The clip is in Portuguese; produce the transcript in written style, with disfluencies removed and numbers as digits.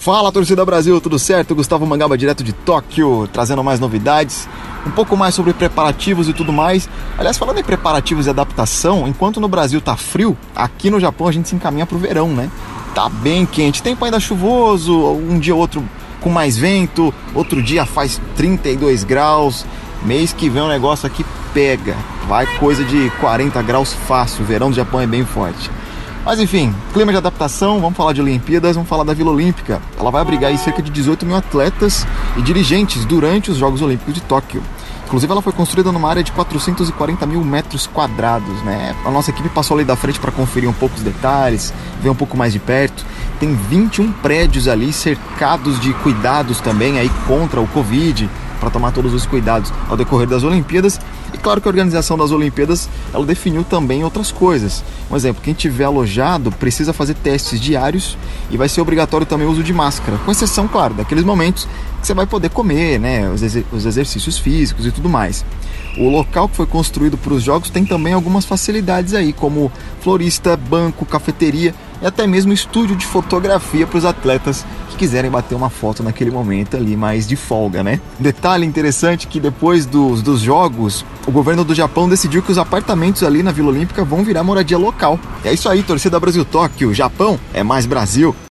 Fala, torcida Brasil, tudo certo? Gustavo Mangaba, direto de Tóquio, trazendo mais novidades, um pouco mais sobre preparativos e tudo mais. Aliás, falando em preparativos e adaptação, enquanto no Brasil tá frio, aqui no Japão a gente se encaminha pro verão, né? Tá bem quente, tempo ainda chuvoso, um dia ou outro com mais vento, outro dia faz 32 graus. Mês que vem o negócio aqui pega, vai coisa de 40 graus fácil, o verão do Japão é bem forte. Mas enfim, clima de adaptação, vamos falar de Olimpíadas, vamos falar da Vila Olímpica. Ela vai abrigar aí cerca de 18 mil atletas e dirigentes durante os Jogos Olímpicos de Tóquio. Inclusive ela foi construída numa área de 440 mil metros quadrados, né? A nossa equipe passou ali da frente para conferir um pouco os detalhes, ver um pouco mais de perto. Tem 21 prédios ali cercados de cuidados também aí contra o Covid, para tomar todos os cuidados ao decorrer das Olimpíadas. E claro que a organização das Olimpíadas, ela definiu também outras coisas. Um exemplo, quem tiver alojado precisa fazer testes diários e vai ser obrigatório também o uso de máscara, com exceção, claro, daqueles momentos que você vai poder comer, né, os exercícios físicos e tudo mais. O local que foi construído para os Jogos tem também algumas facilidades aí, como florista, banco, cafeteria e até mesmo estúdio de fotografia para os atletas que quiserem bater uma foto naquele momento ali mais de folga, né? Detalhe interessante que depois dos Jogos, o governo do Japão decidiu que os apartamentos ali na Vila Olímpica vão virar moradia local. É isso aí, torcida Brasil Tóquio, Japão é mais Brasil.